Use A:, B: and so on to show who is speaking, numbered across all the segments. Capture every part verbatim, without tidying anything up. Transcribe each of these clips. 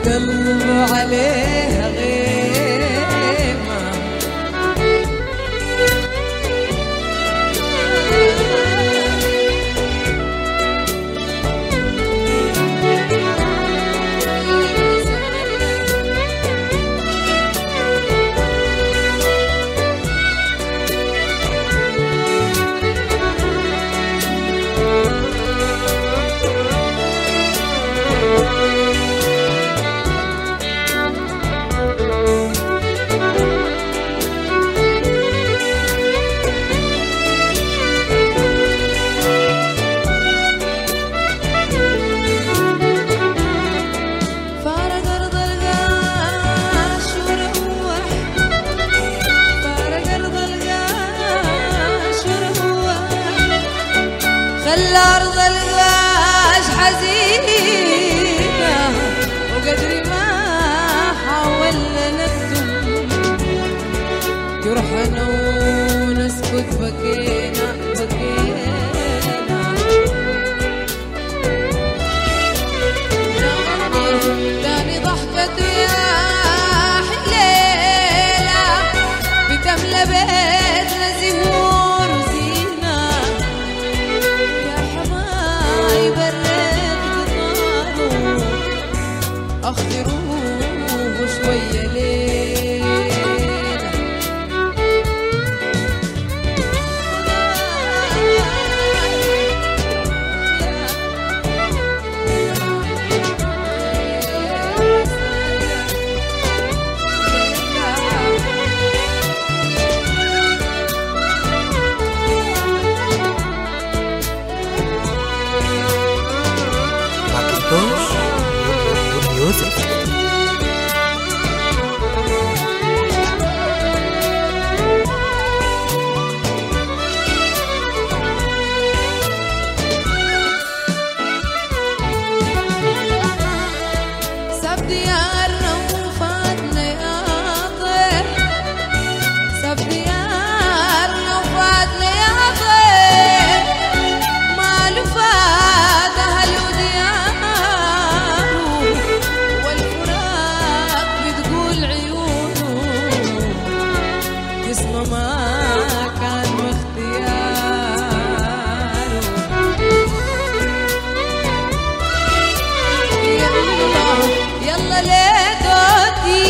A: قلبه عليها غيمة. خلى أرض الغاش حزينة وقدر ما حاولنا نكتم جرحنا ونسكت بكينا بكينا. تاني ضحكته يا حليلة بتملى بيتنا زهور وزينة. أخضروه شوية ليلة
B: Macintosh Music.
A: ساب ديارنا وفاتنا يا طير، ساب ديارنا وفاتنا يا طير، ماله فات أهل ودياره والفراق بتقول عيونه جسمه ما كان باختياره. يلا يلا ليتوتي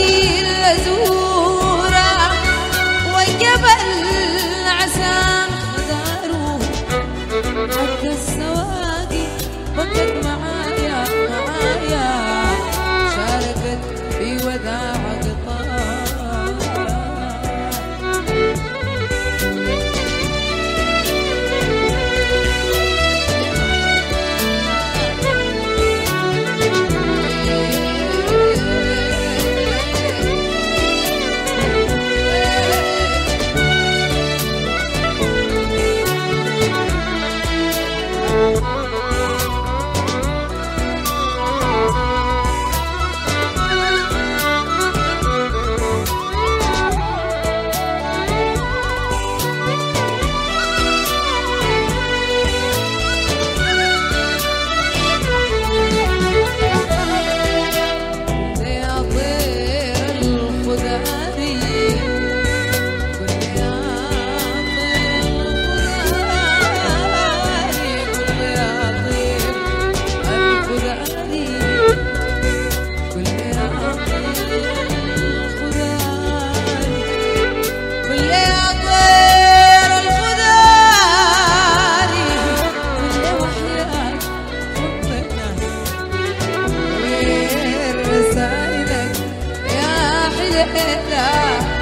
A: لزورة والجبل عسان خداره، حتى السواقي بقت معايا معايا شاركت في وداع قطار. رسائلك يا حليلة